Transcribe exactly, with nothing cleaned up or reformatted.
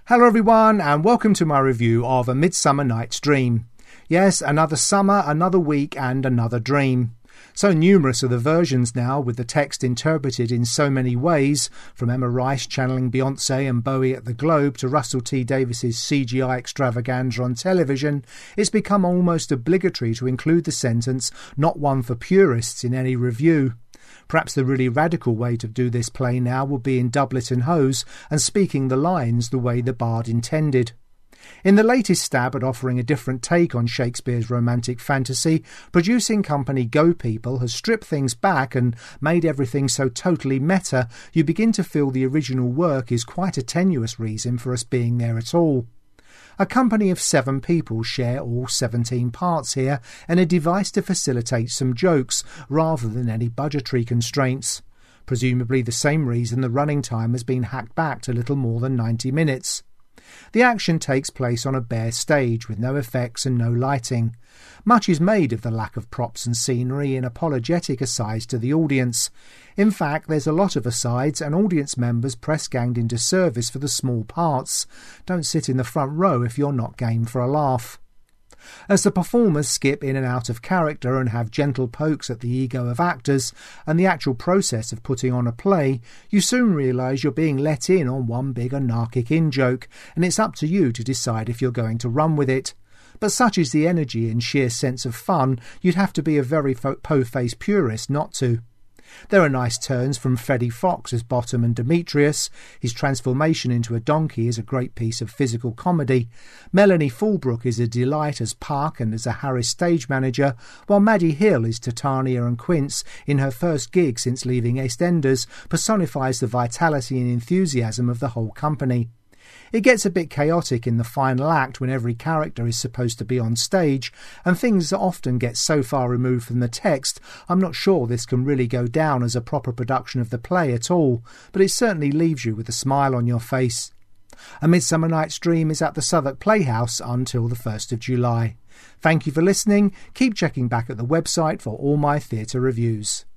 Hello everyone, and welcome to my review of A Midsummer Night's Dream. Yes, another summer, another week and another dream. So numerous are the versions now, with the text interpreted in so many ways, from Emma Rice channeling Beyonce and Bowie at the Globe to Russell T Davis's C G I extravaganza on television, it's become almost obligatory to include the sentence, "not one for purists," in any review. Perhaps the really radical way to do this play now would be in doublet and hose and speaking the lines the way the bard intended. In the latest stab at offering a different take on Shakespeare's romantic fantasy, producing company Go People has stripped things back and made everything so totally meta, you begin to feel the original work is quite a tenuous reason for us being there at all. A company of seven people share all seventeen parts here, and a device to facilitate some jokes, rather than any budgetary constraints. Presumably the same reason the running time has been hacked back to little more than ninety minutes. The action takes place on a bare stage, with no effects and no lighting. Much is made of the lack of props and scenery in apologetic asides to the audience. In fact, there's a lot of asides, and audience members press-ganged into service for the small parts. Don't sit in the front row if you're not game for a laugh. As the performers skip in and out of character and have gentle pokes at the ego of actors and the actual process of putting on a play, you soon realise you're being let in on one big anarchic in-joke, and it's up to you to decide if you're going to run with it. But such is the energy and sheer sense of fun, you'd have to be a very po-faced purist not to. There are nice turns from Freddie Fox as Bottom and Demetrius. His transformation into a donkey is a great piece of physical comedy. Melanie Fulbrook is a delight as Park and as a Harris stage manager, while Maddie Hill is Titania and Quince in her first gig since leaving EastEnders, personifies the vitality and enthusiasm of the whole company. It gets a bit chaotic in the final act when every character is supposed to be on stage, and things often get so far removed from the text I'm not sure this can really go down as a proper production of the play at all, but it certainly leaves you with a smile on your face. A Midsummer Night's Dream is at the Southwark Playhouse until the first of July. Thank you for listening. Keep checking back at the website for all my theatre reviews.